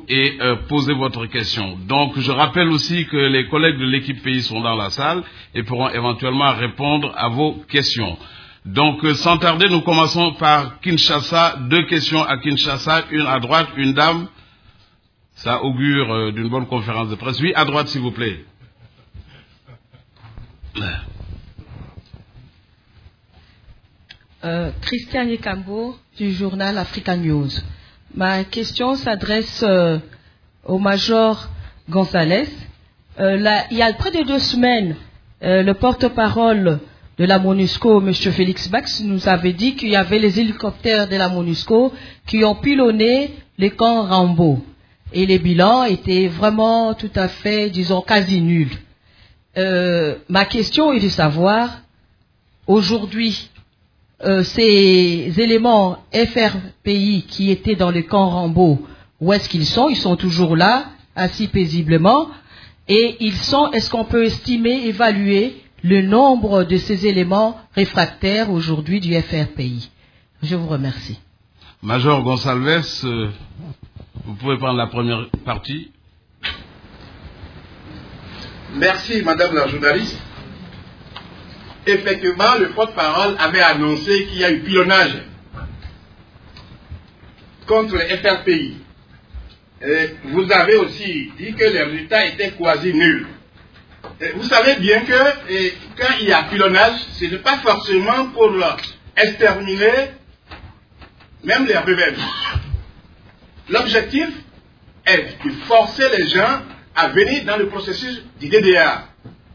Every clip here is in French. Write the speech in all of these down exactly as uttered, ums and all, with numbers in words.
et euh, poser votre question. Donc, je rappelle aussi que les collègues de l'équipe pays sont dans la salle et pourront éventuellement répondre à vos questions. Donc, euh, sans tarder, nous commençons par Kinshasa. Deux questions à Kinshasa, une à droite, une dame. Ça augure euh, d'une bonne conférence de presse. Oui, à droite, s'il vous plaît. Euh, Christiane Yekambo du journal Africa News. Ma question s'adresse euh, au major Gonzalez. Euh, là, il y a près de deux semaines, euh, le porte-parole de la MONUSCO, M. Félix Bax, nous avait dit qu'il y avait les hélicoptères de la MONUSCO qui ont pilonné les camps Rambo. Et les bilans étaient vraiment tout à fait, disons, quasi nuls. Euh, ma question est de savoir, aujourd'hui, euh, ces éléments F R P I qui étaient dans le camp Rambo, où est-ce qu'ils sont? Ils sont toujours là, assis paisiblement. Et ils sont, est-ce qu'on peut estimer, évaluer le nombre de ces éléments réfractaires aujourd'hui du F R P I? Je vous remercie. Major Gonsalves, euh, vous pouvez prendre la première partie. Merci, madame la journaliste. Effectivement, le porte-parole avait annoncé qu'il y a eu pilonnage contre le F R P I. Et vous avez aussi dit que les résultats étaient quasi nuls. Et vous savez bien que et, quand il y a pilonnage, ce n'est pas forcément pour exterminer même les rebelles. L'objectif est de forcer les gens à venir dans le processus du D D R.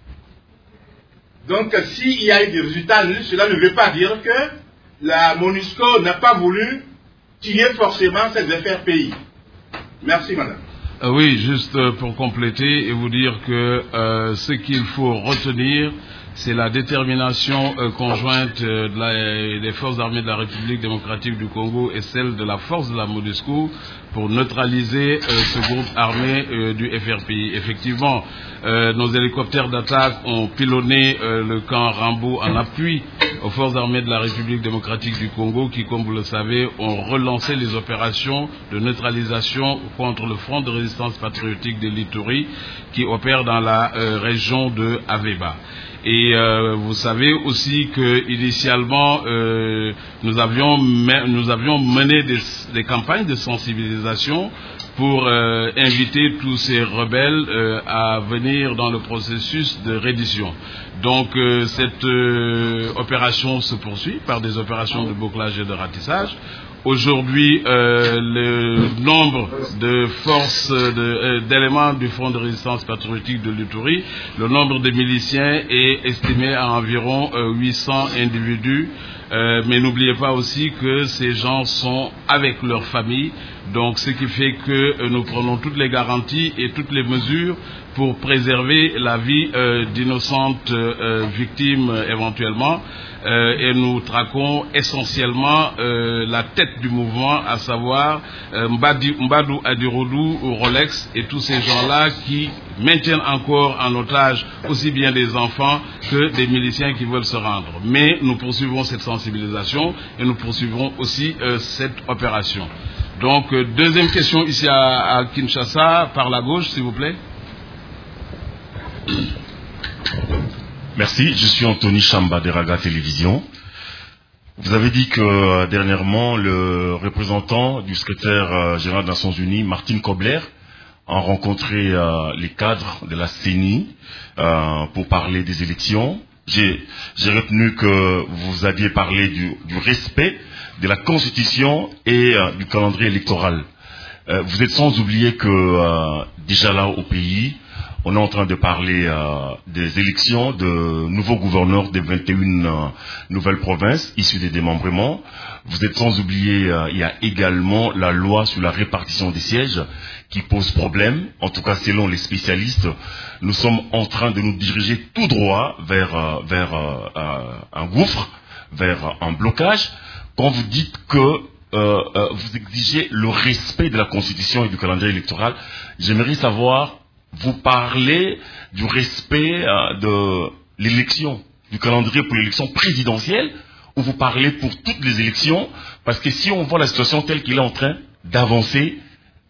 Donc, s'il y a eu des résultats nuls, cela ne veut pas dire que la MONUSCO n'a pas voulu tuer forcément ces F R P I. Merci, madame. Euh, oui, juste euh, pour compléter et vous dire que euh, ce qu'il faut retenir, c'est la détermination euh, conjointe euh, de la, des forces armées de la République démocratique du Congo et celle de la force de la MONUSCO pour neutraliser euh, ce groupe armé euh, du F R P I. Effectivement, euh, nos hélicoptères d'attaque ont pilonné euh, le camp Rambo en appui aux forces armées de la République démocratique du Congo qui, comme vous le savez, ont relancé les opérations de neutralisation contre le Front de résistance patriotique de l'Ituri qui opère dans la euh, région de Aveba. Et euh, vous savez aussi que initialement euh, nous avions nous avions mené des, des campagnes de sensibilisation pour euh, inviter tous ces rebelles euh, à venir dans le processus de reddition. Donc euh, cette euh, opération se poursuit par des opérations de bouclage et de ratissage. Aujourd'hui, euh, le nombre de forces, d'éléments euh, du Front de résistance patriotique de l'Ituri, le nombre de miliciens est estimé à environ euh, huit cents individus. Euh, mais n'oubliez pas aussi que ces gens sont avec leurs familles, donc ce qui fait que euh, nous prenons toutes les garanties et toutes les mesures pour préserver la vie euh, d'innocentes euh, victimes euh, éventuellement. Euh, et nous traquons essentiellement euh, la tête du mouvement, à savoir euh, Mbadi, Mbadou Adirodou ou Rolex et tous ces gens-là qui maintiennent encore en otage aussi bien des enfants que des miliciens qui veulent se rendre. Mais nous poursuivons cette sensibilisation et nous poursuivrons aussi euh, cette opération. Donc, euh, deuxième question ici à, à Kinshasa, par la gauche, s'il vous plaît. Merci, je suis Anthony Chamba de Raga Télévision. Vous avez dit que euh, dernièrement, le représentant du secrétaire euh, général des Nations Unies, Martin Kobler, a rencontré euh, les cadres de la C E N I euh, pour parler des élections. J'ai retenu que vous aviez parlé du, du respect de la Constitution et euh, du calendrier électoral. Euh, vous êtes sans oublier que euh, déjà là au pays, on est en train de parler euh, des élections de nouveaux gouverneurs des vingt et une euh, nouvelles provinces issues des démembrements. Vous êtes sans oublier, euh, il y a également la loi sur la répartition des sièges qui pose problème. En tout cas, selon les spécialistes, nous sommes en train de nous diriger tout droit vers, euh, vers euh, euh, un gouffre, vers un blocage. Quand vous dites que euh, euh, vous exigez le respect de la Constitution et du calendrier électoral, j'aimerais savoir, vous parlez du respect euh, de l'élection, du calendrier pour l'élection présidentielle, ou vous parlez pour toutes les élections? Parce que si on voit la situation telle qu'il est en train d'avancer,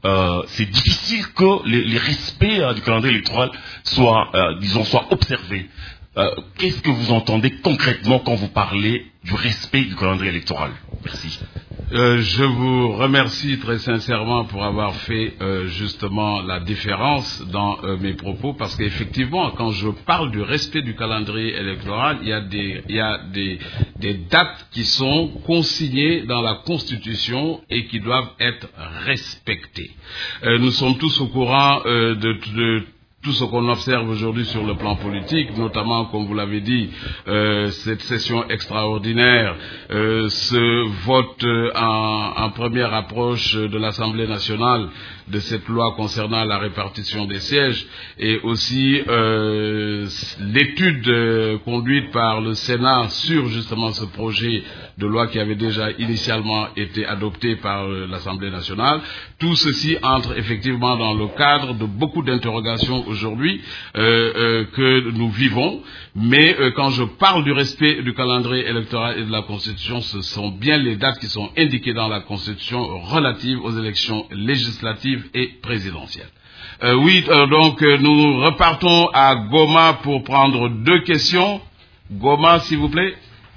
euh, c'est difficile que les, les respects euh, du calendrier électoral soient, euh, disons, soient observés. Euh, Qu'est-ce que vous entendez concrètement quand vous parlez du respect du calendrier électoral? Merci. Euh, je vous remercie très sincèrement pour avoir fait euh, justement la différence dans euh, mes propos, parce qu'effectivement, quand je parle du respect du calendrier électoral, il y a des, il y a des, des dates qui sont consignées dans la Constitution et qui doivent être respectées. Euh, nous sommes tous au courant euh, de, de tout ce qu'on observe aujourd'hui sur le plan politique, notamment, comme vous l'avez dit, euh, cette session extraordinaire, euh, ce vote euh, en, en première approche de l'Assemblée nationale de cette loi concernant la répartition des sièges, et aussi euh, l'étude euh, conduite par le Sénat sur justement ce projet de loi qui avait déjà initialement été adopté par euh, l'Assemblée nationale. Tout ceci entre effectivement dans le cadre de beaucoup d'interrogations aujourd'hui euh, euh, que nous vivons, mais euh, quand je parle du respect du calendrier électoral et de la Constitution, ce sont bien les dates qui sont indiquées dans la Constitution relatives aux élections législatives et présidentielles. Euh, oui, euh, donc euh, nous repartons à Goma pour prendre deux questions. Goma, s'il vous plaît.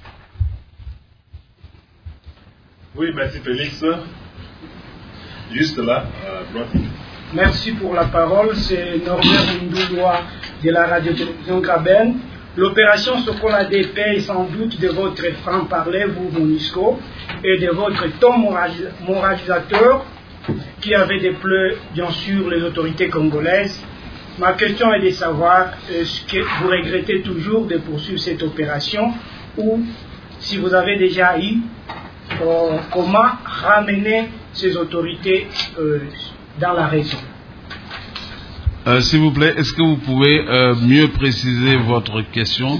Oui, merci Félix. Juste là, à droite. Merci pour la parole, c'est Norbert Ndoulois de la radio-télévision Graben. L'opération Sokola dépend sans doute de votre franc-parler, vous, MONUSCO, et de votre ton moralis moralisateur qui avait déployé, bien sûr, les autorités congolaises. Ma question est de savoir, est-ce que vous regrettez toujours de poursuivre cette opération, ou si vous avez déjà eu, euh, comment ramener ces autorités euh, dans la région. Euh, S'il vous plaît, est-ce que vous pouvez euh, mieux préciser votre question?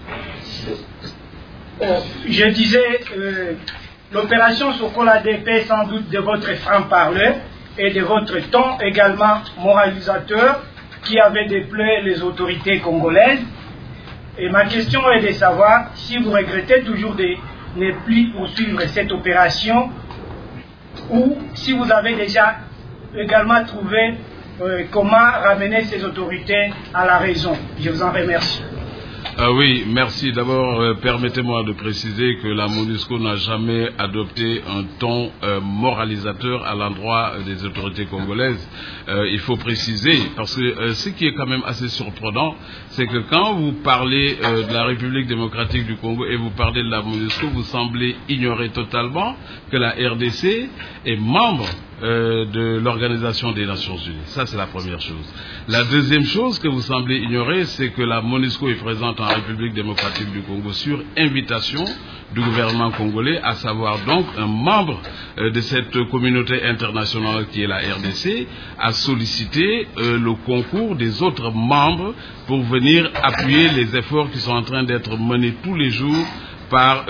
Oh, je disais, euh, l'opération Sokola dépend sans doute de votre franc-parler et de votre ton également moralisateur qui avait déployé les autorités congolaises. Et ma question est de savoir si vous regrettez toujours de ne plus poursuivre cette opération, ou si vous avez déjà également trouvé euh, comment ramener ces autorités à la raison. Je vous en remercie. Ah oui, merci. D'abord, euh, permettez-moi de préciser que la MONUSCO n'a jamais adopté un ton euh, moralisateur à l'endroit euh, des autorités congolaises. Euh, il faut préciser, parce que euh, ce qui est quand même assez surprenant, c'est que quand vous parlez euh, de la République démocratique du Congo et vous parlez de la MONUSCO, vous semblez ignorer totalement que la R D C est membre Euh, de l'Organisation des Nations Unies. Ça, c'est la première chose. La deuxième chose que vous semblez ignorer, c'est que la MONUSCO est présente en République démocratique du Congo sur invitation du gouvernement congolais, à savoir donc un membre euh, de cette communauté internationale qui est la R D C, a sollicité euh, le concours des autres membres pour venir appuyer les efforts qui sont en train d'être menés tous les jours par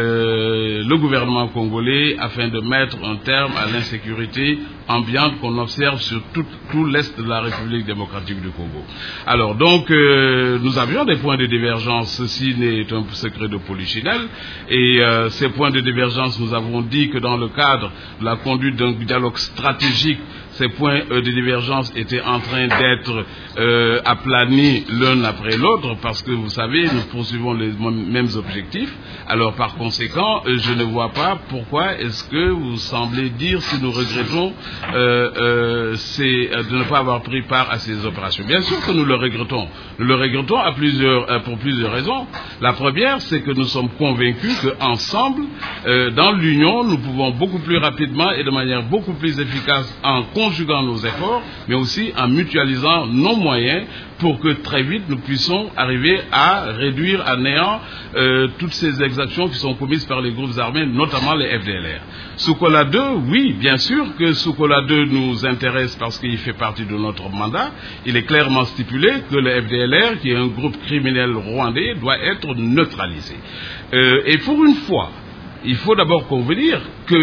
euh, le gouvernement congolais afin de mettre un terme à l'insécurité ambiante qu'on observe sur tout, tout l'est de la République démocratique du Congo. Alors donc euh, nous avions des points de divergence, ceci n'est un secret de polichinelle, et euh, ces points de divergence, nous avons dit que dans le cadre de la conduite d'un dialogue stratégique, ces points euh, de divergence étaient en train d'être euh, aplanis l'un après l'autre, parce que vous savez, nous poursuivons les mêmes objectifs. Alors par conséquent, euh, je ne vois pas pourquoi est-ce que vous semblez dire si nous regrettons euh, euh, c'est, euh, de ne pas avoir pris part à ces opérations. Bien sûr que nous le regrettons. Nous le regrettons à plusieurs, euh, pour plusieurs raisons. La première, c'est que nous sommes convaincus qu'ensemble, euh, dans l'Union, nous pouvons beaucoup plus rapidement et de manière beaucoup plus efficace, en conjuguant nos efforts, mais aussi en mutualisant nos moyens pour que très vite nous puissions arriver à réduire à néant euh, toutes ces exactions qui sont commises par les groupes armés, notamment les F D L R. Sokola deux, oui, bien sûr que Sokola deux nous intéresse parce qu'il fait partie de notre mandat. Il est clairement stipulé que le F D L R, qui est un groupe criminel rwandais, doit être neutralisé. Euh, et pour une fois, il faut d'abord convenir que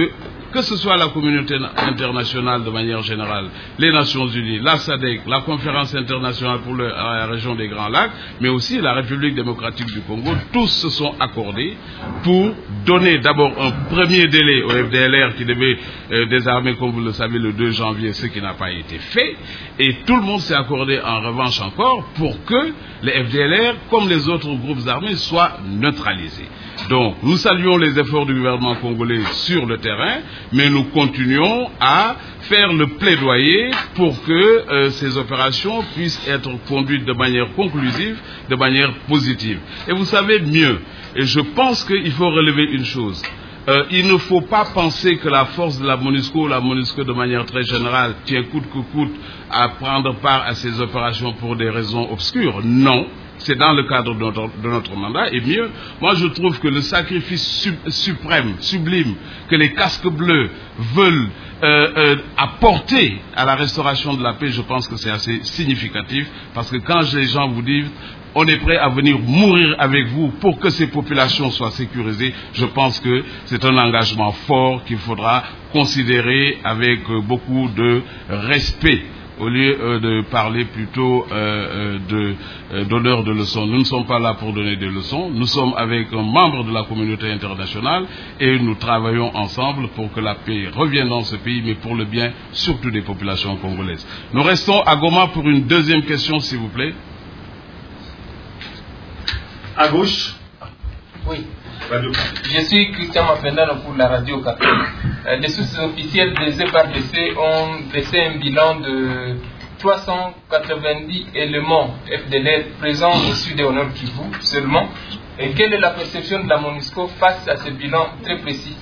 que ce soit la communauté internationale de manière générale, les Nations Unies, la S A D C, la conférence internationale pour le, la région des Grands Lacs, mais aussi la République démocratique du Congo, tous se sont accordés pour donner d'abord un premier délai au F D L R qui devait euh, désarmer, comme vous le savez, le deux janvier, ce qui n'a pas été fait, et tout le monde s'est accordé en revanche encore pour que les F D L R, comme les autres groupes armés, soient neutralisés. Donc, nous saluons les efforts du gouvernement congolais sur le terrain, mais nous continuons à faire le plaidoyer pour que euh, ces opérations puissent être conduites de manière conclusive, de manière positive. Et vous savez mieux, et je pense qu'il faut relever une chose. Euh, il ne faut pas penser que la force de la MONUSCO, la MONUSCO de manière très générale, tient coûte que coûte à prendre part à ces opérations pour des raisons obscures. Non. C'est dans le cadre de notre, de notre mandat, et mieux, moi je trouve que le sacrifice sub, suprême, sublime, que les casques bleus veulent euh, euh, apporter à la restauration de la paix, je pense que c'est assez significatif, parce que quand les gens vous disent on est prêt à venir mourir avec vous pour que ces populations soient sécurisées, je pense que c'est un engagement fort qu'il faudra considérer avec beaucoup de respect, au lieu euh, de parler plutôt euh, de, euh, donneurs de leçons. Nous ne sommes pas là pour donner des leçons, nous sommes avec un membre de la communauté internationale et nous travaillons ensemble pour que la paix revienne dans ce pays, mais pour le bien surtout des populations congolaises. Nous restons à Goma pour une deuxième question, s'il vous plaît. À gauche. Oui. Je suis Christian Mapendano pour la radio catholique. Euh, les sources officielles des F A R D C ont dressé un bilan de trois cent quatre-vingt-dix éléments F D L R présents au sud et au nord Kivu seulement. Et quelle est la perception de la MONUSCO face à ce bilan très précis?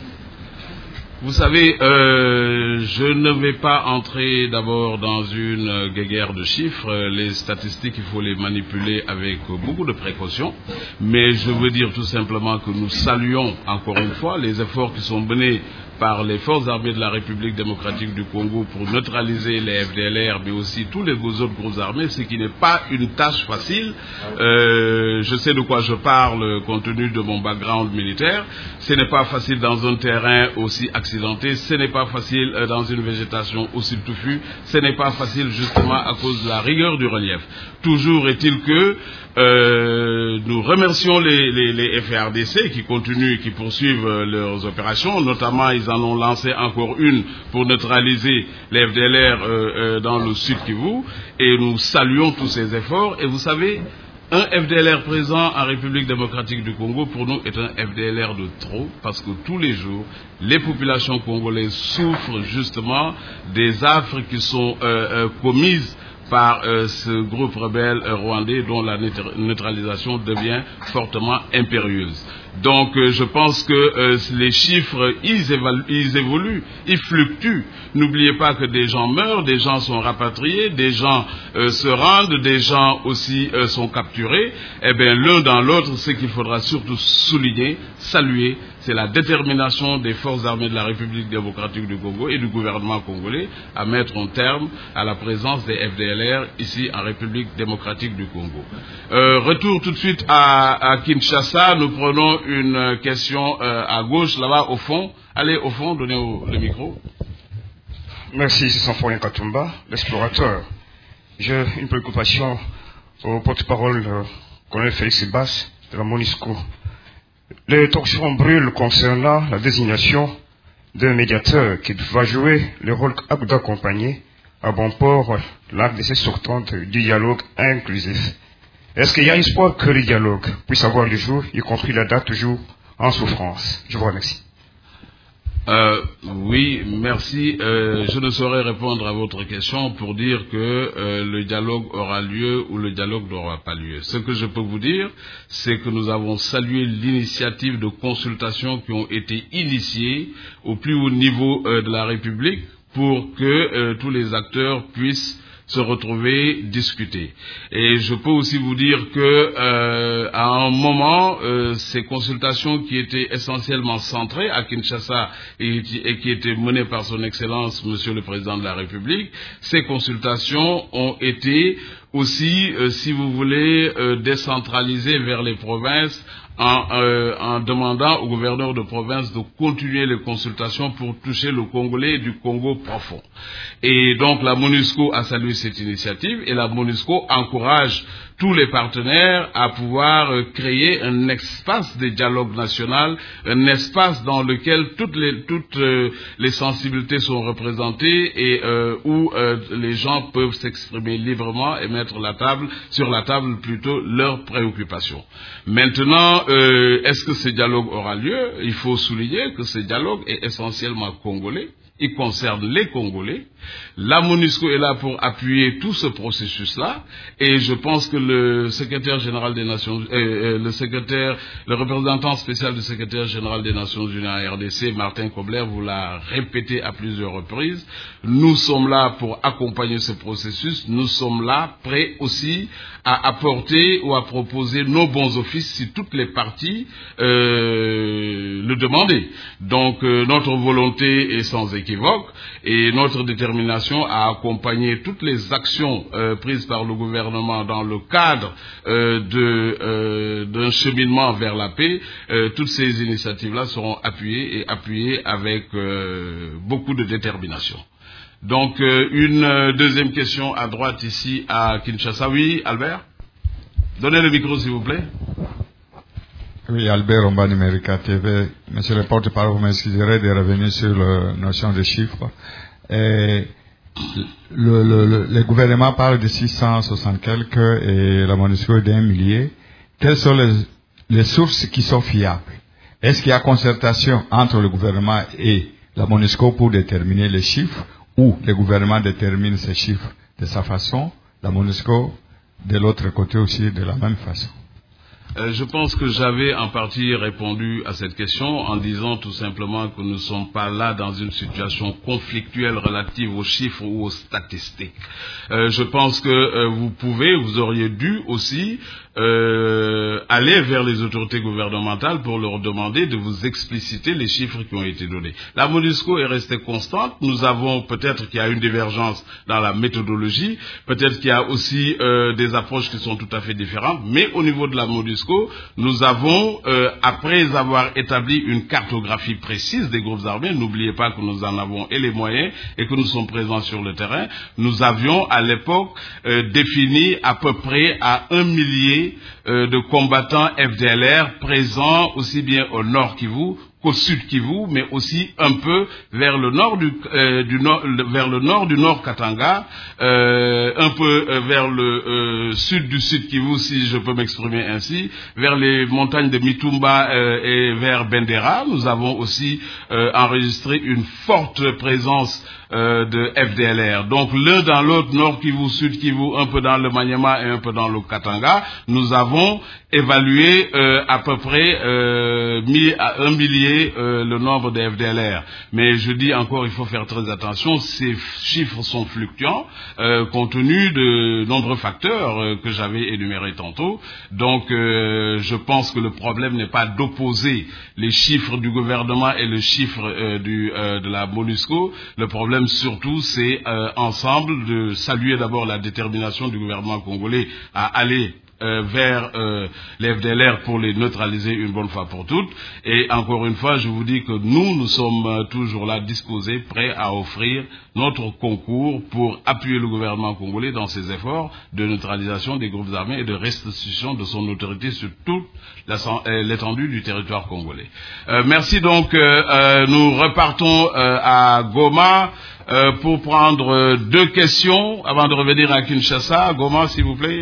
Vous savez, euh, je ne vais pas entrer d'abord dans une guéguerre de chiffres. Les statistiques, il faut les manipuler avec beaucoup de précautions. Mais je veux dire tout simplement que nous saluons encore une fois les efforts qui sont menés par les forces armées de la République démocratique du Congo pour neutraliser les F D L R, mais aussi tous les autres groupes armés, ce qui n'est pas une tâche facile. Euh, je sais de quoi je parle compte tenu de mon background militaire. Ce n'est pas facile dans un terrain aussi accidenté, ce n'est pas facile dans une végétation aussi touffue, ce n'est pas facile justement à cause de la rigueur du relief. Toujours est-il que euh, nous remercions les, les, les F A R D C qui continuent, qui poursuivent leurs opérations, notamment ils en ont lancé encore une pour neutraliser les F D L R euh, euh, dans le sud Kivu, et nous saluons tous ces efforts. Et vous savez, un F D L R présent en République démocratique du Congo, pour nous, est un F D L R de trop, parce que tous les jours, les populations congolaises souffrent justement des affres qui sont euh, euh, commises par euh, ce groupe rebelle euh, rwandais dont la neutralisation devient fortement impérieuse. Donc euh, je pense que euh, les chiffres, ils, évaluent, ils évoluent, ils fluctuent. N'oubliez pas que des gens meurent, des gens sont rapatriés, des gens euh, se rendent, des gens aussi euh, sont capturés. Eh bien, l'un dans l'autre, ce qu'il faudra surtout souligner, saluer, c'est la détermination des forces armées de la République démocratique du Congo et du gouvernement congolais à mettre un terme à la présence des F D L R ici en République démocratique du Congo. Euh, retour tout de suite à, à Kinshasa. Nous prenons une question euh, à gauche, là-bas au fond. Allez au fond, donnez au, le micro. Merci, c'est Sanforin Katumba, l'explorateur. J'ai une préoccupation au porte-parole euh, colonel Félix Sebas de la MONUSCO. Les torsions brûlent concernant la désignation d'un médiateur qui va jouer le rôle d'accompagner à bon port l'A R D C sortante du dialogue inclusif. Est-ce qu'il y a espoir que le dialogue puisse avoir le jour, y compris la date toujours en souffrance? Je vous remercie. Euh, oui, merci. Euh, je ne saurais répondre à votre question pour dire que euh, le dialogue aura lieu ou le dialogue n'aura pas lieu. Ce que je peux vous dire, c'est que nous avons salué l'initiative de consultation qui ont été initiées au plus haut niveau euh, de la République pour que euh, tous les acteurs puissent se retrouver, discuter. Et je peux aussi vous dire que euh, à un moment, euh, ces consultations qui étaient essentiellement centrées à Kinshasa et, et qui étaient menées par son Excellence, Monsieur le Président de la République, ces consultations ont été aussi, euh, si vous voulez, euh, décentralisées vers les provinces en, euh, en demandant au gouverneur de province de continuer les consultations pour toucher le Congolais du Congo profond. Et donc la MONUSCO a salué cette initiative et la MONUSCO encourage tous les partenaires à pouvoir euh, créer un espace de dialogue national, un espace dans lequel toutes les, toutes, euh, les sensibilités sont représentées et euh, où euh, les gens peuvent s'exprimer librement et mettre la table, sur la table plutôt leurs préoccupations. Maintenant, euh, est-ce que ce dialogue aura lieu? Il faut souligner que ce dialogue est essentiellement congolais. Il concerne les Congolais. La MONUSCO est là pour appuyer tout ce processus-là, et je pense que le secrétaire général des Nations, euh, le secrétaire, le représentant spécial du secrétaire général des Nations Unies en R D C, Martin Kobler, vous l'a répété à plusieurs reprises. Nous sommes là pour accompagner ce processus. Nous sommes là prêts aussi à apporter ou à proposer nos bons offices si toutes les parties euh, le demandaient. Donc euh, notre volonté est sans équivoque et notre détermination à accompagner toutes les actions euh, prises par le gouvernement dans le cadre euh, de, euh, d'un cheminement vers la paix, euh, toutes ces initiatives-là seront appuyées et appuyées avec euh, beaucoup de détermination. Donc, euh, une euh, deuxième question à droite ici à Kinshasa. Oui, Albert? Donnez le micro, s'il vous plaît. Oui, Albert Omba, Numérica T V. Monsieur le porte-parole, vous m'excuserez de revenir sur la notion de chiffres. Et le, le, le, le gouvernement parle de six cent soixante quelques et la MONUSCO d'un millier. Quelles sont les, les sources qui sont fiables? Est-ce qu'il y a concertation entre le gouvernement et la MONUSCO pour déterminer les chiffres, ou le gouvernement détermine ces chiffres de sa façon, la MONUSCO de l'autre côté aussi de la même façon? Euh, je pense que j'avais en partie répondu à cette question en disant tout simplement que nous ne sommes pas là dans une situation conflictuelle relative aux chiffres ou aux statistiques. Euh, je pense que euh, vous pouvez, vous auriez dû aussi euh, aller vers les autorités gouvernementales pour leur demander de vous expliciter les chiffres qui ont été donnés. La MONUSCO est restée constante. Nous avons peut-être qu'il y a une divergence dans la méthodologie, peut-être qu'il y a aussi euh, des approches qui sont tout à fait différentes, mais au niveau de la MONUSCO, nous avons, euh, après avoir établi une cartographie précise des groupes armés, n'oubliez pas que nous en avons et les moyens et que nous sommes présents sur le terrain, nous avions à l'époque euh, défini à peu près à un millier euh, de combattants F D L R présents aussi bien au nord Kivu qu'au sud Kivu, mais aussi un peu vers le nord du, euh, du nord, vers le nord du nord Katanga, euh, un peu euh, vers le euh, sud du sud Kivu, si je peux m'exprimer ainsi, vers les montagnes de Mitumba euh, et vers Bendera. Nous avons aussi euh, enregistré une forte présence euh, de F D L R. Donc l'un dans l'autre, nord Kivu, sud Kivu, un peu dans le Maniema et un peu dans le Katanga, nous avons évalué euh, à peu près euh, mis à un millier Euh, le nombre de F D L R. Mais je dis encore, il faut faire très attention, ces chiffres sont fluctuants, euh, compte tenu de nombreux facteurs euh, que j'avais énumérés tantôt. Donc, euh, je pense que le problème n'est pas d'opposer les chiffres du gouvernement et le chiffre euh, du, euh, de la MONUSCO. Le problème, surtout, c'est euh, ensemble de saluer d'abord la détermination du gouvernement congolais à aller Euh, vers euh, les F D L R pour les neutraliser une bonne fois pour toutes. Et encore une fois, je vous dis que nous, nous sommes euh, toujours là, disposés, prêts à offrir notre concours pour appuyer le gouvernement congolais dans ses efforts de neutralisation des groupes armés et de restitution de son autorité sur toute l'étendue du territoire congolais. Euh, merci donc. Euh, euh, nous repartons euh, à Goma euh, pour prendre euh, deux questions avant de revenir à Kinshasa. Goma, s'il vous plaît.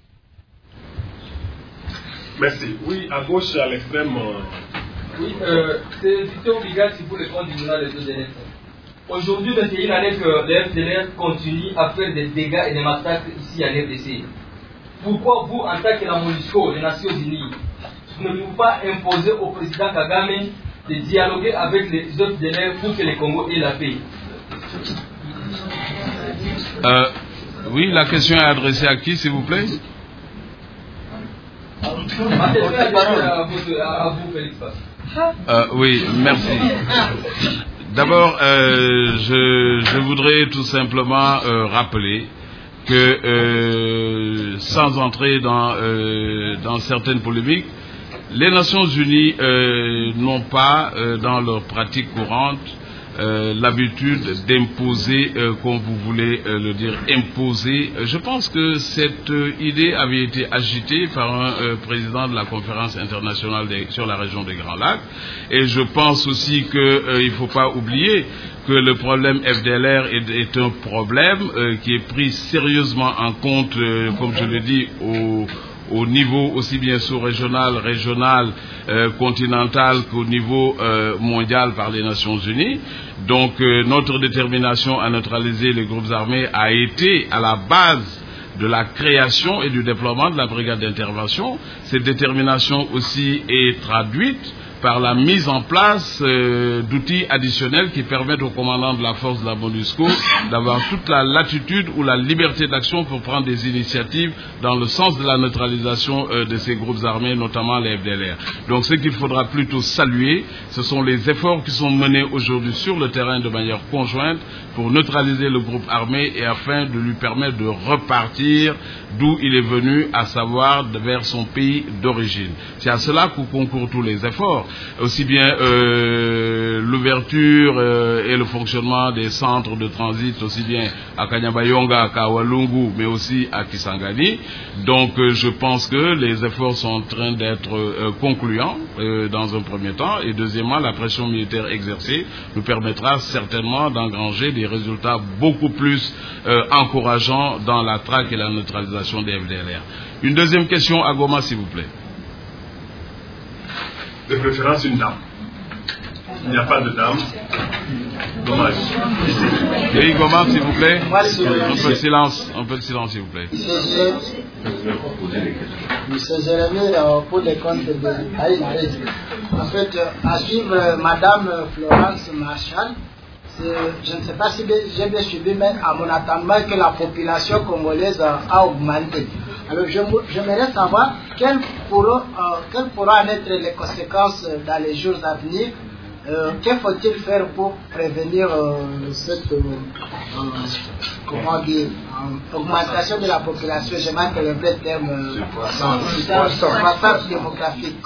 Merci. Oui, à gauche, à l'extrême. Euh... Oui, euh, c'est obligatoire pour les comptes du journal des deux dernières fois. Aujourd'hui, c'est une année que les F D L R continuent à faire des dégâts et des massacres ici à l'R D C. Pourquoi vous, en tant que la MONUSCO, les Nations Unies, ne pouvez pas imposer au président Kagame de dialoguer avec les F D L R pour que le Congo ait la paix? euh, Oui, la question est adressée à qui, s'il vous plaît? Euh, oui, merci. D'abord, euh, je, je voudrais tout simplement euh, rappeler que, euh, sans entrer dans, euh, dans certaines polémiques, Les Nations Unies euh, n'ont pas, euh, dans leur pratique courante, euh, l'habitude d'imposer, euh, comme vous voulez euh, le dire, imposer. Je pense que cette euh, idée avait été agitée par un euh, président de la conférence internationale des, sur la région des Grands Lacs. Et je pense aussi qu'il euh, ne faut pas oublier que le problème F D L R est, est un problème euh, qui est pris sérieusement en compte, euh, comme je le dis, au au niveau aussi bien sous-régional, régional, euh, continental qu'au niveau euh, mondial par les Nations Unies. Donc euh, notre détermination à neutraliser les groupes armés a été à la base de la création et du déploiement de la brigade d'intervention. Cette détermination aussi est traduite par la mise en place euh, d'outils additionnels qui permettent au commandant de la force de la MONUSCO d'avoir toute la latitude ou la liberté d'action pour prendre des initiatives dans le sens de la neutralisation euh, de ces groupes armés, notamment les F D L R. Donc ce qu'il faudra plutôt saluer, ce sont les efforts qui sont menés aujourd'hui sur le terrain de manière conjointe pour neutraliser le groupe armé et afin de lui permettre de repartir d'où il est venu, à savoir vers son pays d'origine. C'est à cela que concourent tous les efforts, aussi bien euh, l'ouverture euh, et le fonctionnement des centres de transit, aussi bien à Kanyabayonga qu'à Walungu, mais aussi à Kisangani. Donc euh, je pense que les efforts sont en train d'être euh, concluants euh, dans un premier temps, et deuxièmement, la pression militaire exercée nous permettra certainement d'engranger des résultats beaucoup plus euh, encourageants dans la traque et la neutralisation des F D L R. Une deuxième question à Goma, s'il vous plaît. De préférence une dame. Il n'y a pas de dame. Dommage. Oui, Goma, s'il vous plaît. Un peu de silence, un peu de silence, s'il vous plaît. Monsieur Jérémy, pour les comptes de Haïti. En fait, à suivre Madame Florence Marshall, je ne sais pas si j'ai bien suivi, mais à mon attendement que la population congolaise a augmenté. Alors j'aimerais savoir quelles pourront, euh, quelles pourront en être les conséquences dans les jours à venir. Euh, que faut-il faire pour prévenir euh, cette euh, euh, comment dire, euh, augmentation de la population? Je manque le vrai terme euh, croissance démographique.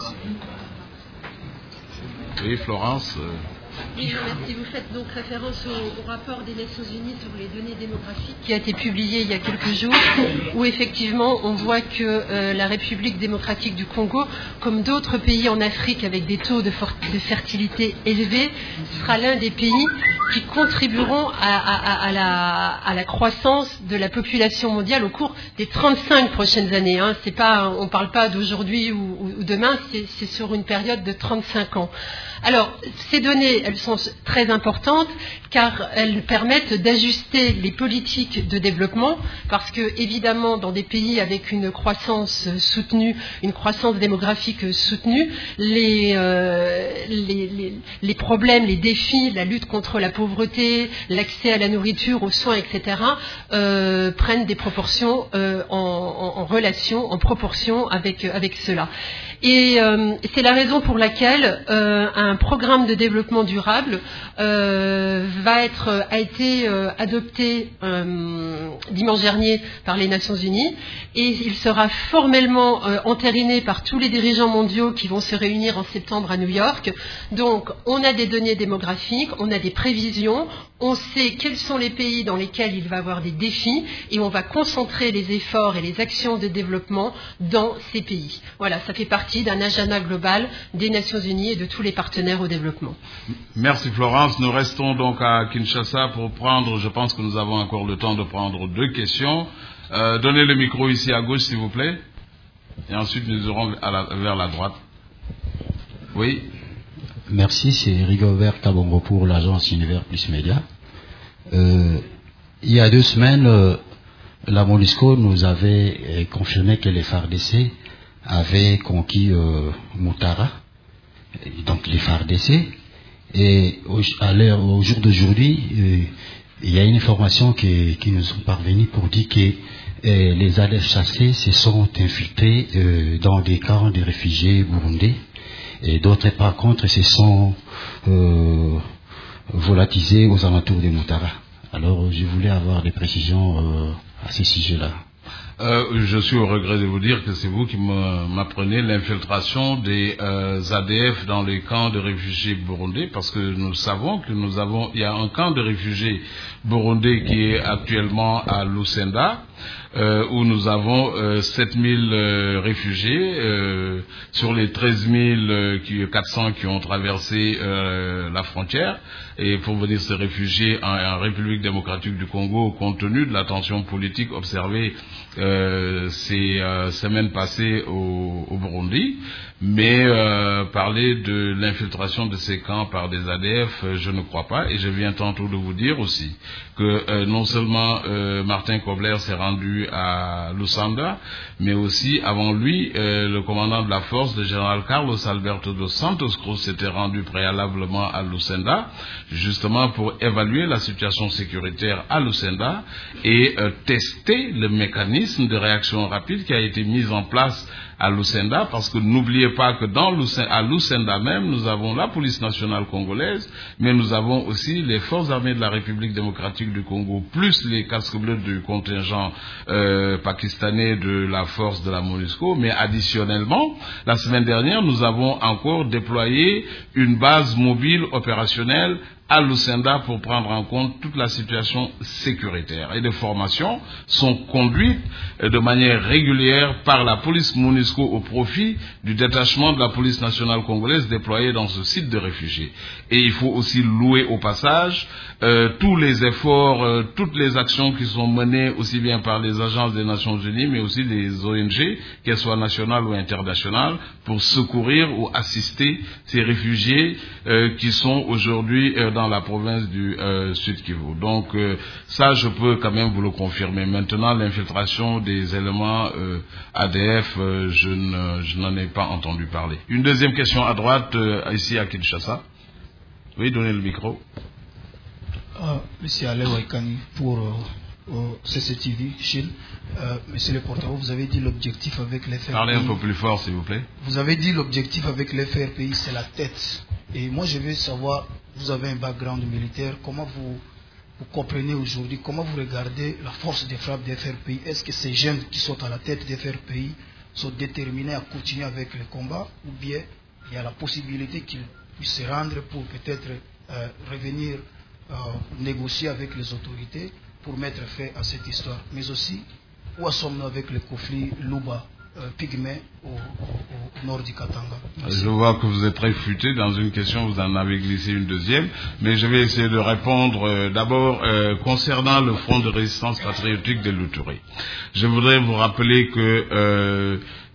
Oui, Florence. Euh... Oui, merci. Vous faites donc référence au, au rapport des Nations Unies sur les données démographiques qui a été publié il y a quelques jours, où effectivement on voit que euh, la République démocratique du Congo, comme d'autres pays en Afrique avec des taux de, de fertilité élevés, sera l'un des pays qui contribueront à, à, à, la, à la croissance de la population mondiale au cours des trente-cinq prochaines années. Hein. C'est pas, on ne parle pas d'aujourd'hui ou, ou demain, c'est, c'est sur une période de trente-cinq ans. Alors, ces données, elles sont très importantes car elles permettent d'ajuster les politiques de développement parce que, évidemment, dans des pays avec une croissance soutenue, une croissance démographique soutenue, les, euh, les, les, les problèmes, les défis, la lutte contre la pauvreté, l'accès à la nourriture, aux soins, et cetera, euh, prennent des proportions euh, en, en, en relation, en proportion avec, avec cela. Et euh, c'est la raison pour laquelle euh, un programme de développement durable euh, va être, a été euh, adopté euh, dimanche dernier par les Nations Unies et il sera formellement euh, entériné par tous les dirigeants mondiaux qui vont se réunir en septembre à New York. Donc on a des données démographiques, on a des prévisions, on sait quels sont les pays dans lesquels il va y avoir des défis et on va concentrer les efforts et les actions de développement dans ces pays. Voilà, ça fait partie d'un agenda global des Nations Unies et de tous les partenaires au développement. Merci Florence. Nous restons donc à Kinshasa pour prendre, je pense que nous avons encore le temps de prendre deux questions. Euh, donnez le micro ici à gauche s'il vous plaît. Et ensuite nous irons à la, vers la droite. Oui. Merci, c'est Rigobert Kabongo pour l'agence Univers Plus Média. Euh, il y a deux semaines, euh, la MONUSCO nous avait euh, confirmé que les F A R D C avaient conquis euh, Moutara, donc les F A R D C. Et au, à l'heure, au jour d'aujourd'hui, euh, il y a une information qui, qui nous est parvenue pour dire que euh, les A D F chassés se sont infiltrés euh, dans des camps de réfugiés burundais. Et d'autres, par contre, se sont euh, volatilisés aux alentours de Moutara. Alors, je voulais avoir des précisions euh, à ce sujet-là. Euh, je suis au regret de vous dire que c'est vous qui m'apprenez l'infiltration des euh, A D F dans les camps de réfugiés burundais, parce que nous savons que nous avons, il y a un camp de réfugiés burundais qui est actuellement à Lusenda, euh, où nous avons euh, sept mille euh, réfugiés euh, sur les treize mille quatre cents qui ont traversé euh, la frontière, et pour venir se réfugier en, en République démocratique du Congo, compte tenu de la tension politique observée euh, ces euh, semaines passées au, au Burundi. Mais euh, parler de l'infiltration de ces camps par des A D F, euh, je ne crois pas, et je viens tantôt de vous dire aussi que euh, non seulement euh, Martin Kobler s'est rendu à Lusanda, mais aussi avant lui, euh, le commandant de la force, le général Carlos Alberto dos Santos Cruz, s'était rendu préalablement à Lusenda, justement pour évaluer la situation sécuritaire à Lusenda et euh, tester le mécanisme de réaction rapide qui a été mis en place à Lusenda, parce que n'oubliez pas que dans Lusenda, à Lusenda même, nous avons la police nationale congolaise, mais nous avons aussi les forces armées de la République démocratique du Congo, plus les casques bleus du contingent euh, pakistanais de la force de la MONUSCO. Mais additionnellement, la semaine dernière, nous avons encore déployé une base mobile opérationnelle à Lusenda pour prendre en compte toute la situation sécuritaire. Et des formations sont conduites de manière régulière par la police MONUSCO au profit du détachement de la police nationale congolaise déployé dans ce site de réfugiés. Et il faut aussi louer au passage euh, tous les efforts, euh, toutes les actions qui sont menées aussi bien par les agences des Nations Unies, mais aussi les O N G, qu'elles soient nationales ou internationales, pour secourir ou assister ces réfugiés euh, qui sont aujourd'hui euh, dans dans la province du euh, Sud Kivu. Donc euh, ça, je peux quand même vous le confirmer. Maintenant, l'infiltration des éléments euh, A D F, euh, je, ne, je n'en ai pas entendu parler. Une deuxième question à droite, euh, ici à Kinshasa. Oui, donnez le micro. Euh, Monsieur Alain Waikani, pour euh, euh, C C T V, Chine. Euh, Monsieur le porte-parole, vous avez dit l'objectif avec les F R P I. Parlez un peu plus fort, s'il vous plaît. Vous avez dit l'objectif avec les F R P I, c'est la tête. Et moi, je veux savoir, vous avez un background militaire, comment vous, vous comprenez aujourd'hui, comment vous regardez la force de frappe des F R P I? Est-ce que ces jeunes qui sont à la tête des F R P I sont déterminés à continuer avec le combat, ou bien il y a la possibilité qu'ils puissent se rendre pour peut-être euh, revenir euh, négocier avec les autorités pour mettre fin à cette histoire? Mais aussi, où sommes-nous avec le conflit Luba Euh, pygmée au, au, au nord du Katanga? Je vois que vous êtes très futé dans une question, vous en avez glissé une deuxième, mais je vais essayer de répondre euh, d'abord euh, concernant le Front de résistance patriotique de l'Uturi. Je voudrais vous rappeler que euh,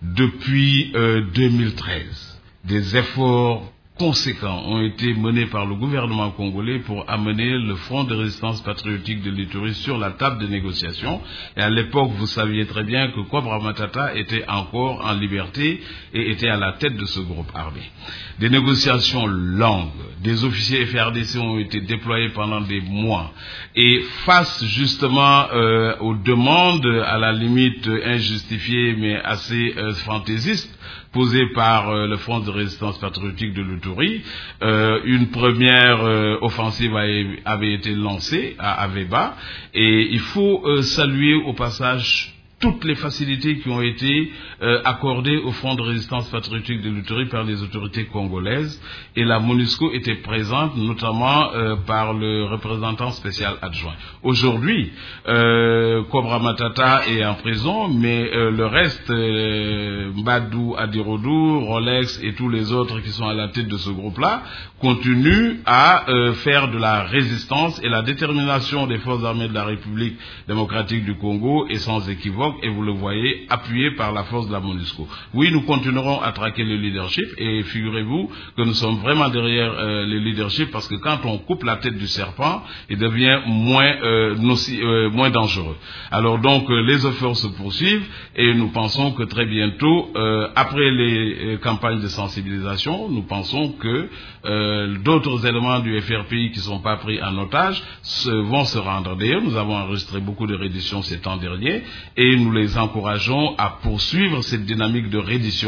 depuis euh, deux mille treize, des efforts conséquents ont été menés par le gouvernement congolais pour amener le Front de résistance patriotique de l'Ituri sur la table de négociation. Et à l'époque, vous saviez très bien que Cobra Matata était encore en liberté et était à la tête de ce groupe armé. Des négociations longues, des officiers F R D C ont été déployés pendant des mois. Et face justement euh, aux demandes, à la limite injustifiées mais assez euh, fantaisistes, posée par euh, le Front de résistance patriotique de l'Uturi, euh, une première euh, offensive avait, avait été lancée à Aveba, et il faut euh, saluer au passage toutes les facilités qui ont été euh, accordées au Front de résistance patriotique de l'Uturi par les autorités congolaises, et la MONUSCO était présente notamment euh, par le représentant spécial adjoint. Aujourd'hui, euh, Cobra Matata est en prison, mais euh, le reste, euh, Mbadou Adirodou, Rolex et tous les autres qui sont à la tête de ce groupe-là, continuent à euh, faire de la résistance, et la détermination des forces armées de la République démocratique du Congo est sans équivoque, et vous le voyez, appuyé par la force de la MONUSCO. Oui, nous continuerons à traquer le leadership, et figurez-vous que nous sommes vraiment derrière euh, le leadership, parce que quand on coupe la tête du serpent, il devient moins, euh, nocif, euh, moins dangereux. Alors donc, euh, les efforts se poursuivent, et nous pensons que très bientôt, euh, après les euh, campagnes de sensibilisation, nous pensons que euh, d'autres éléments du F R P I qui ne sont pas pris en otage se, vont se rendre. D'ailleurs, nous avons enregistré beaucoup de redditions ces temps derniers, et nous les encourageons à poursuivre cette dynamique de reddition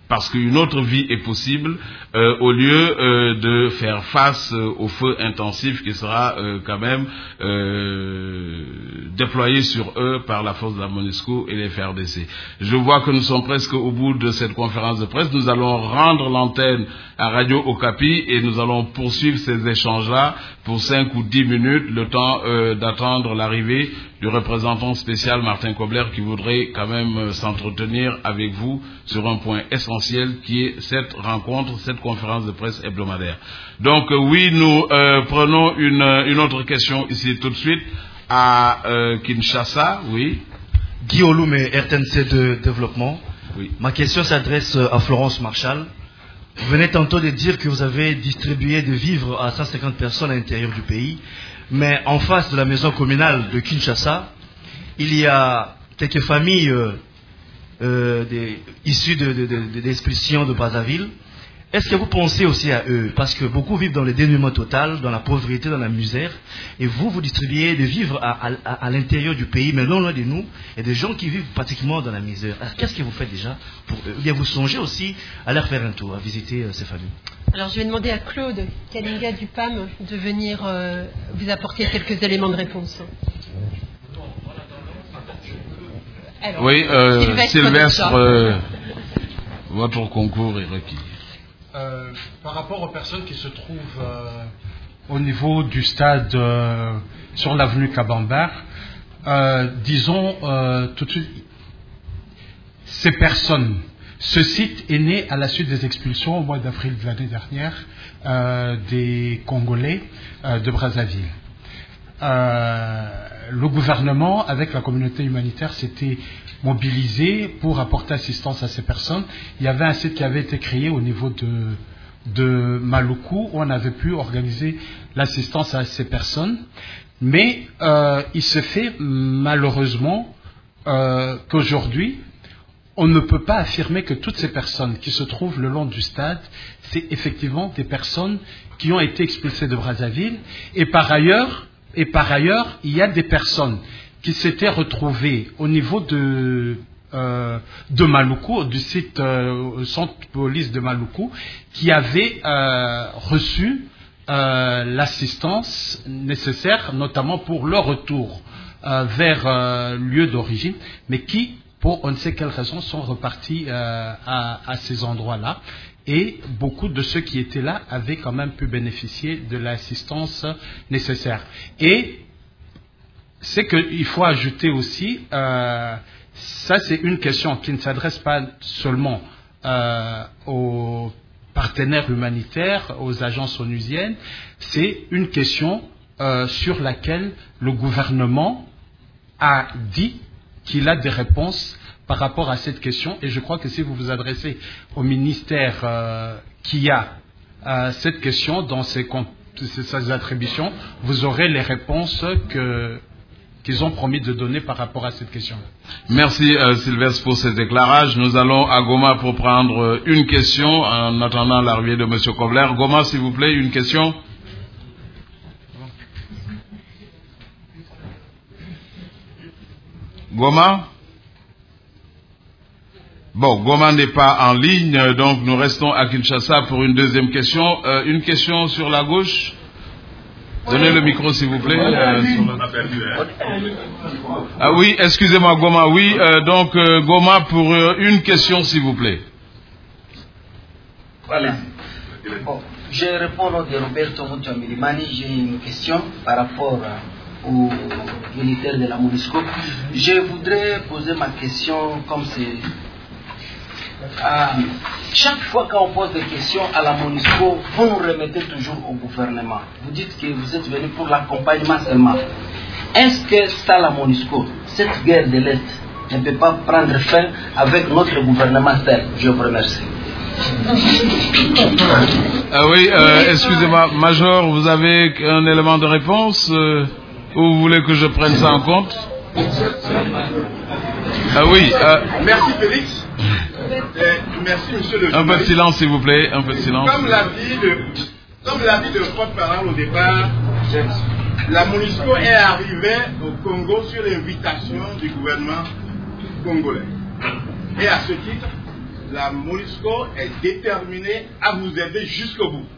parce qu'une autre vie est possible euh, au lieu euh, de faire face euh, au feu intensif qui sera euh, quand même euh, déployé sur eux par la force de la MONUSCO et les F A R D C. Je vois que nous sommes presque au bout de cette conférence de presse. Nous allons rendre l'antenne à Radio Okapi et nous allons poursuivre ces échanges-là pour cinq ou dix minutes, le temps euh, d'attendre l'arrivée du représentant spécial Martin Kobler qui voudrait quand même euh, s'entretenir avec vous sur un point essentiel qui est cette rencontre, cette conférence de presse hebdomadaire. Donc euh, oui, nous euh, prenons une, une autre question ici tout de suite à euh, Kinshasa, oui. Guy Oloum, R T N C de développement. Oui. Ma question s'adresse à Florence Marshall. Vous venez tantôt de dire que vous avez distribué des vivres à cent cinquante personnes à l'intérieur du pays, mais en face de la maison communale de Kinshasa, il y a quelques familles euh, euh, des, issues de, de, de, de l'expulsion de Brazzaville. Est-ce que vous pensez aussi à eux? Parce que beaucoup vivent dans le dénuement total, dans la pauvreté, dans la misère, et vous, vous distribuez des vivres à, à, à l'intérieur du pays, mais non loin de nous, et des gens qui vivent pratiquement dans la misère. Qu'est-ce que vous faites déjà pour eux? Bien, vous songez aussi à leur faire un tour, à visiter euh, ces familles? Alors, je vais demander à Claude Kalinga du P A M de venir euh, vous apporter quelques éléments de réponse. Alors, oui, euh, Sylvestre, Sylvestre euh, votre concours est requis. Euh, par rapport aux personnes qui se trouvent euh, au niveau du stade euh, sur l'avenue Kabamber, euh, disons euh, tout de suite, ces personnes, ce site est né à la suite des expulsions au mois d'avril de l'année dernière euh, des Congolais euh, de Brazzaville. Euh, le gouvernement, avec la communauté humanitaire, s'était mobilisé pour apporter assistance à ces personnes. Il y avait un site qui avait été créé au niveau de, de Maluku où on avait pu organiser l'assistance à ces personnes. Mais euh, il se fait malheureusement euh, qu'aujourd'hui, on ne peut pas affirmer que toutes ces personnes qui se trouvent le long du stade, c'est effectivement des personnes qui ont été expulsées de Brazzaville. Et par ailleurs, et par ailleurs, il y a des personnes qui s'étaient retrouvées au niveau de, euh, de Maluku, du site euh, centre police de Maluku, qui avaient euh, reçu euh, l'assistance nécessaire, notamment pour leur retour euh, vers euh, lieu d'origine, mais qui, pour on ne sait quelle raison, sont repartis euh, à, à ces endroits-là. Et beaucoup de ceux qui étaient là avaient quand même pu bénéficier de l'assistance nécessaire. Et c'est qu'il faut ajouter aussi, euh, ça c'est une question qui ne s'adresse pas seulement euh, aux partenaires humanitaires, aux agences onusiennes, c'est une question euh, sur laquelle le gouvernement a dit qu'il a des réponses par rapport à cette question, et je crois que si vous vous adressez au ministère euh, qui a euh, cette question dans ses, ses attributions, vous aurez les réponses que, qu'ils ont promis de donner par rapport à cette question. Merci euh, Sylvestre pour cet éclairage. Nous allons à Goma pour prendre une question en attendant l'arrivée de M. Kobler. Goma, s'il vous plaît, une question. Goma? Bon, Goma n'est pas en ligne, donc nous restons à Kinshasa pour une deuxième question. Euh, une question sur la gauche. Donnez le micro, s'il vous plaît. Euh, ah oui, excusez-moi, Goma. Oui, euh, donc euh, Goma pour euh, une question, s'il vous plaît. Voilà. Bon, je réponds au nom de Roberto Mutuamilimani. J'ai une question par rapport aux militaires de la MONUSCO. Je voudrais poser ma question comme c'est... Euh, chaque fois qu'on pose des questions à la MONUSCO, vous nous remettez toujours au gouvernement. Vous dites que vous êtes venu pour l'accompagnement seulement. Est-ce que ça, la MONUSCO, cette guerre de l'Est, ne peut pas prendre fin avec notre gouvernement seul? Je vous remercie. Ah oui, euh, excusez-moi, Major, vous avez un élément de réponse euh, ou vous voulez que je prenne ça en compte? Ah oui. Euh, Merci Félix. Euh, merci monsieur le Un peu de silence s'il vous plaît, un peu de silence. Comme l'a dit le, comme l'a dit le porte-parole au départ, la MONUSCO est arrivée au Congo sur l'invitation du gouvernement congolais. Et à ce titre, la MONUSCO est déterminée à vous aider jusqu'au bout.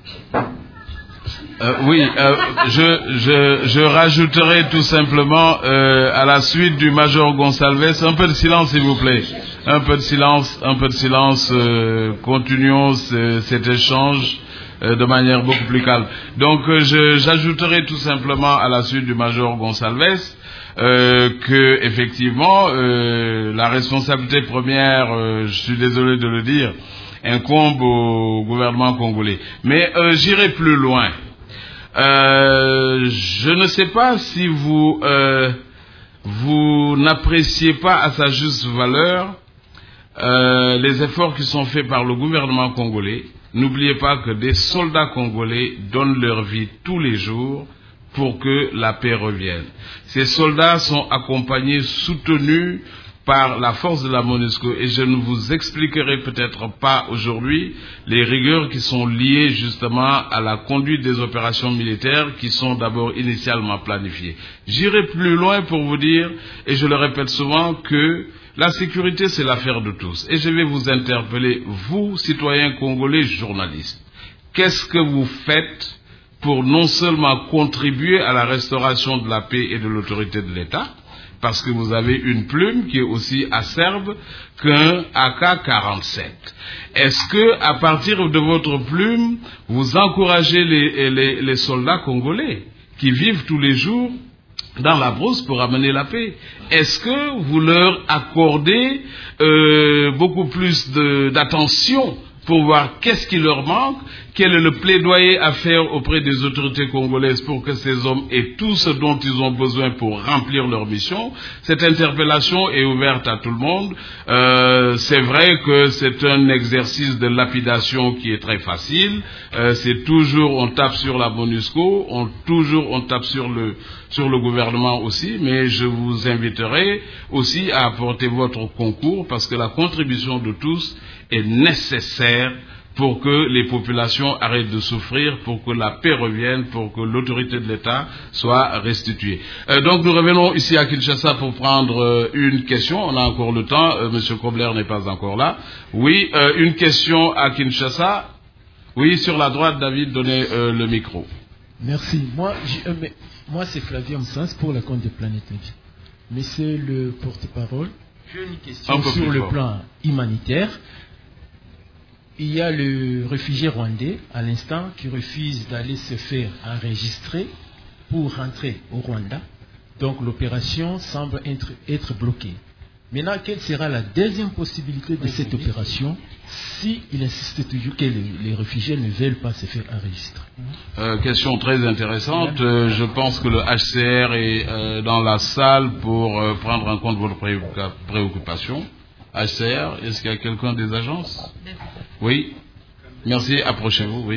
Euh, oui, euh, je, je, je rajouterai tout simplement euh, à la suite du Major Gonsalves, un peu de silence s'il vous plaît, un peu de silence, un peu de silence, euh, continuons ce, cet échange euh, de manière beaucoup plus calme. Donc euh, je, j'ajouterai tout simplement à la suite du Major Gonsalves euh, que effectivement euh, la responsabilité première, euh, je suis désolé de le dire, incombe au gouvernement congolais. Mais euh, j'irai plus loin. Euh, je ne sais pas si vous euh, vous n'appréciez pas à sa juste valeur euh, les efforts qui sont faits par le gouvernement congolais. N'oubliez pas que des soldats congolais donnent leur vie tous les jours pour que la paix revienne. Ces soldats sont accompagnés, soutenus par la force de la MONUSCO, et je ne vous expliquerai peut-être pas aujourd'hui les rigueurs qui sont liées justement à la conduite des opérations militaires qui sont d'abord initialement planifiées. J'irai plus loin pour vous dire, et je le répète souvent, que la sécurité c'est l'affaire de tous. Et je vais vous interpeller, vous, citoyens congolais, journalistes. Qu'est-ce que vous faites pour non seulement contribuer à la restauration de la paix et de l'autorité de l'État, parce que vous avez une plume qui est aussi acerbe qu'un A K quarante-sept. Est-ce que, à partir de votre plume, vous encouragez les, les, les soldats congolais qui vivent tous les jours dans la brousse pour amener la paix? Est-ce que vous leur accordez euh, beaucoup plus de, d'attention pour voir qu'est-ce qui leur manque, quel est le plaidoyer à faire auprès des autorités congolaises pour que ces hommes aient tout ce dont ils ont besoin pour remplir leur mission? Cette interpellation est ouverte à tout le monde. Euh, c'est vrai que c'est un exercice de lapidation qui est très facile. Euh, c'est toujours, on tape sur la MONUSCO, on, toujours on tape sur le, sur le gouvernement aussi, mais je vous inviterai aussi à apporter votre concours parce que la contribution de tous est nécessaire pour que les populations arrêtent de souffrir, pour que la paix revienne, pour que l'autorité de l'État soit restituée. Euh, donc nous revenons ici à Kinshasa pour prendre euh, une question. On a encore le temps. Euh, Monsieur Kobler n'est pas encore là. Oui, euh, une question à Kinshasa. Oui, sur la droite, David, donnez euh, le micro. Merci. Moi, euh, mais, moi c'est Flavien Msens pour le compte de Planète Média. Monsieur le porte-parole, j'ai une question sur le plan humanitaire. Il y a le réfugié rwandais, à l'instant, qui refuse d'aller se faire enregistrer pour rentrer au Rwanda. Donc l'opération semble être, être bloquée. Maintenant, quelle sera la deuxième possibilité de cette opération si il insiste toujours que les, les réfugiés ne veulent pas se faire enregistrer? euh, Question très intéressante. Euh, je pense que le H C R est euh, dans la salle pour euh, prendre en compte votre préoccupation. H C R, est-ce qu'il y a quelqu'un des agences? Oui. Merci, approchez-vous, oui.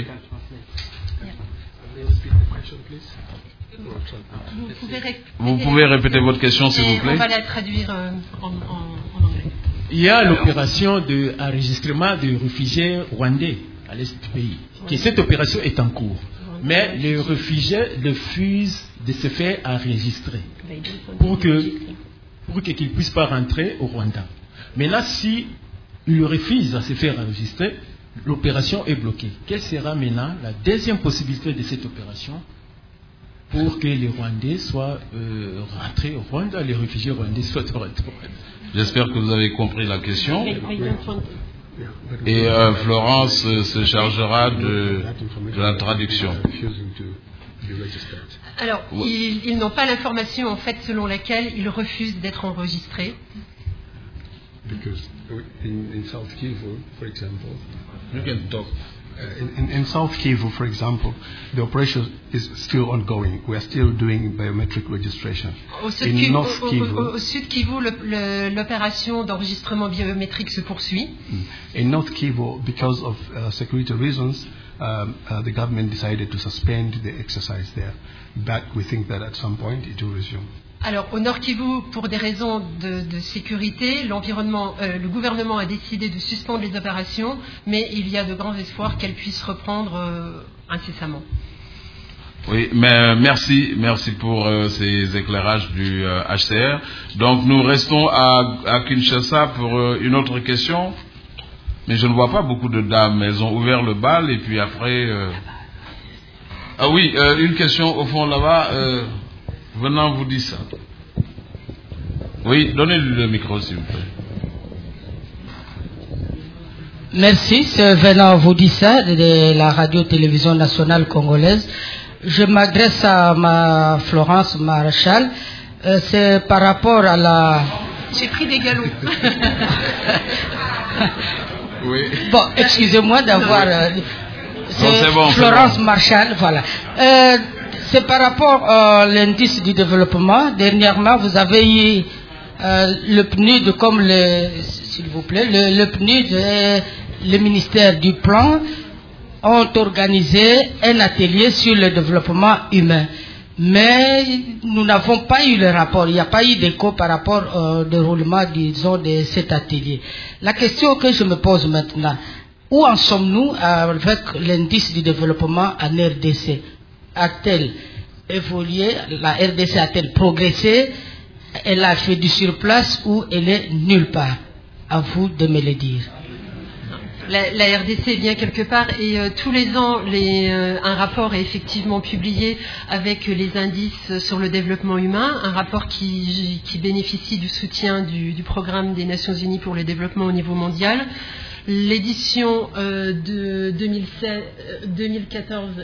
Vous pouvez, répéter, vous pouvez répéter votre question, s'il vous plaît. On va la traduire euh, en, en, en anglais. Il y a l'opération d'enregistrement de réfugiés rwandais à l'est du pays. Que cette opération est en cours. Mais les réfugiés refusent de se faire enregistrer pour que pour qu'ils ne puissent pas rentrer au Rwanda. Maintenant, si ils refusent de se faire enregistrer, l'opération est bloquée. Quelle sera maintenant la deuxième possibilité de cette opération pour que les Rwandais soient euh, rentrés au Rwanda, les réfugiés rwandais soient rentrés au Rwanda? J'espère que vous avez compris la question. Et euh, Florence euh, se chargera de, de la traduction. Alors, ils, ils n'ont pas l'information en fait selon laquelle ils refusent d'être enregistrés. Because in, in South Kivu, for example, you can talk. Uh, in, in South Kivu, for example, the operation is still ongoing. We are still doing biometric registration. Au sud, in Kivu, North au, Kivu, au, au sud Kivu, le, le, l'opération d'enregistrement biométrique se poursuit. In North Kivu, because of uh, security reasons, um, uh, the government decided to suspend the exercise there. But we think that at some point it will resume. Alors, au Nord Kivu, pour des raisons de, de sécurité, l'environnement, euh, le gouvernement a décidé de suspendre les opérations, mais il y a de grands espoirs qu'elles puissent reprendre euh, incessamment. Oui, mais merci, merci pour euh, ces éclairages du euh, H C R. Donc, nous restons à, à Kinshasa pour euh, une autre question. Mais je ne vois pas beaucoup de dames. Elles ont ouvert le bal et puis après... Euh... Ah oui, euh, une question au fond là-bas. Euh, venant vous dit ça. Oui, donnez-lui le micro s'il vous plaît. Merci, c'est Venant vous dit ça de la radio-télévision nationale congolaise. Je m'adresse à ma Florence Maréchal. Euh, c'est par rapport à la... J'ai pris des galops. Oui. Bon, excusez-moi d'avoir... Euh, c'est non, c'est bon, Florence c'est bon. Marshall, voilà. Euh, c'est par rapport à l'indice du développement. Dernièrement, vous avez eu euh, le P N U D, comme le... S'il vous plaît, le, le P N U D et le ministère du Plan ont organisé un atelier sur le développement humain. Mais nous n'avons pas eu le rapport, il n'y a pas eu d'écho par rapport au déroulement, disons, de cet atelier. La question que je me pose maintenant, où en sommes-nous avec l'indice du développement en R D C? A-t-elle évolué, la R D C a-t-elle progressé, elle a fait du surplace ou elle est nulle part? À vous de me le dire. La, la R D C est bien quelque part et euh, tous les ans, les, euh, un rapport est effectivement publié avec les indices sur le développement humain, un rapport qui, qui bénéficie du soutien du, du programme des Nations Unies pour le développement au niveau mondial. L'édition euh, de deux mille seize, deux mille quatorze,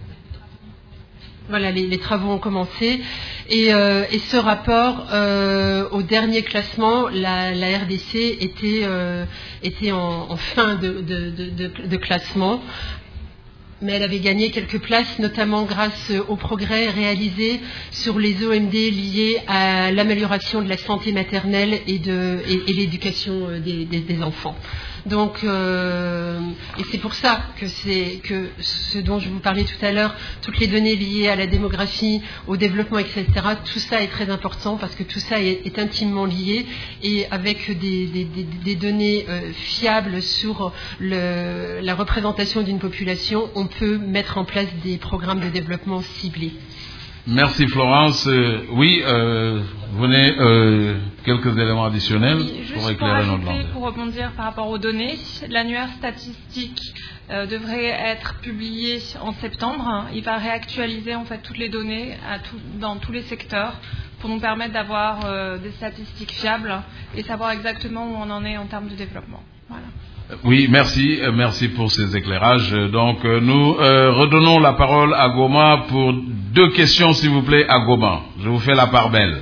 voilà, les, les travaux ont commencé. Et, euh, et ce rapport, euh, au dernier classement, la, la R D C était, euh, était en, en fin de, de, de, de, de classement. Mais elle avait gagné quelques places, notamment grâce aux progrès réalisés sur les O M D liés à l'amélioration de la santé maternelle et, de, et, et l'éducation des, des, des enfants. Donc, euh, et c'est pour ça que c'est que ce dont je vous parlais tout à l'heure, toutes les données liées à la démographie, au développement, et cetera. Tout ça est très important parce que tout ça est, est intimement lié et avec des, des, des, des données euh, fiables sur le, la représentation d'une population, on peut mettre en place des programmes de développement ciblés. Merci Florence. Euh, oui, euh, venez euh, quelques éléments additionnels oui, pour éclairer pour notre langue. Pour rebondir par rapport aux données, l'annuaire statistique euh, devrait être publié en septembre. Il va réactualiser en fait toutes les données à tout, dans tous les secteurs pour nous permettre d'avoir euh, des statistiques fiables et savoir exactement où on en est en termes de développement. Voilà. Oui, merci, merci pour ces éclairages. Donc, nous euh, redonnons la parole à Goma pour deux questions, s'il vous plaît, à Goma. Je vous fais la part belle.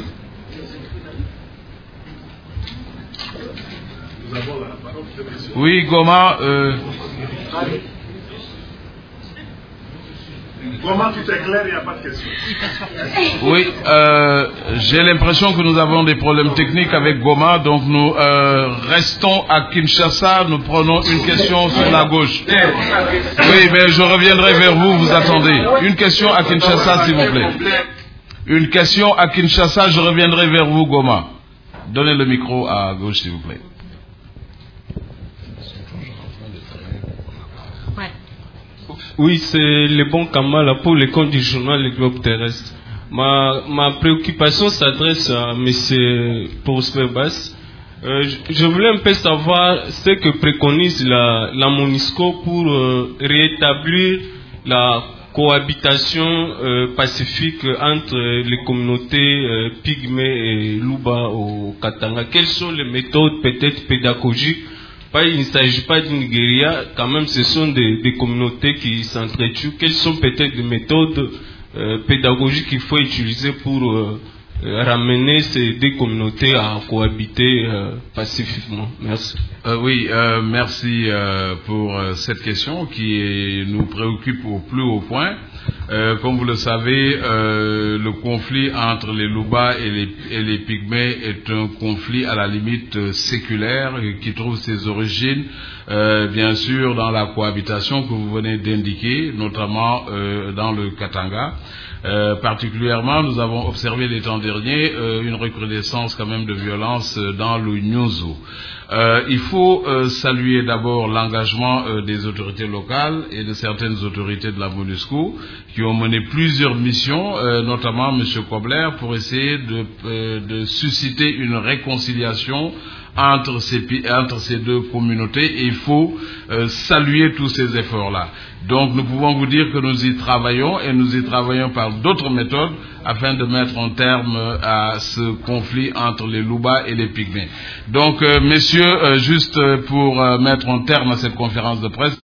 Oui, Goma. Euh... Comment tout est clair, il n'y a pas de question. Oui, euh, j'ai l'impression que nous avons des problèmes techniques avec Goma, donc nous euh, restons à Kinshasa, nous prenons une question sur la gauche. Oui, mais je reviendrai vers vous, vous attendez. Une question à Kinshasa, s'il vous plaît. Une question à Kinshasa, je reviendrai vers vous, Goma. Donnez le micro à gauche, s'il vous plaît. Oui, c'est le bon Kamala pour le compte du journal Le Globe Terrestre. Ma, ma préoccupation s'adresse à M. Prosper Bass. Euh, je, je voulais un peu savoir ce que préconise la, la MONUSCO pour euh, rétablir la cohabitation euh, pacifique entre les communautés euh, pygmées et Luba au Katanga. Quelles sont les méthodes peut-être pédagogiques? Pas, il ne s'agit pas d'une guérilla, quand même ce sont des, des communautés qui s'entretuent. Quelles sont peut-être les méthodes euh, pédagogiques qu'il faut utiliser pour euh, ramener ces deux communautés à cohabiter euh, pacifiquement? Merci. Euh, oui, euh, merci euh, pour euh, cette question qui est, nous préoccupe au plus haut point. Euh, comme vous le savez, euh, le conflit entre les Luba et les, et les Pygmées est un conflit à la limite euh, séculaire qui trouve ses origines, euh, bien sûr, dans la cohabitation que vous venez d'indiquer, notamment euh, dans le Katanga. Euh, particulièrement, nous avons observé les temps derniers euh, une recrudescence quand même de violence euh, dans le Nyunzu. Euh, il faut euh, saluer d'abord l'engagement euh, des autorités locales et de certaines autorités de la MONUSCO qui ont mené plusieurs missions, euh, notamment M. Kobler, pour essayer de, euh, de susciter une réconciliation entre ces, entre ces deux communautés, et il faut euh, saluer tous ces efforts-là. Donc nous pouvons vous dire que nous y travaillons, et nous y travaillons par d'autres méthodes afin de mettre un terme à ce conflit entre les Louba et les Pygmées. Donc euh, messieurs, euh, juste pour euh, mettre un terme à cette conférence de presse,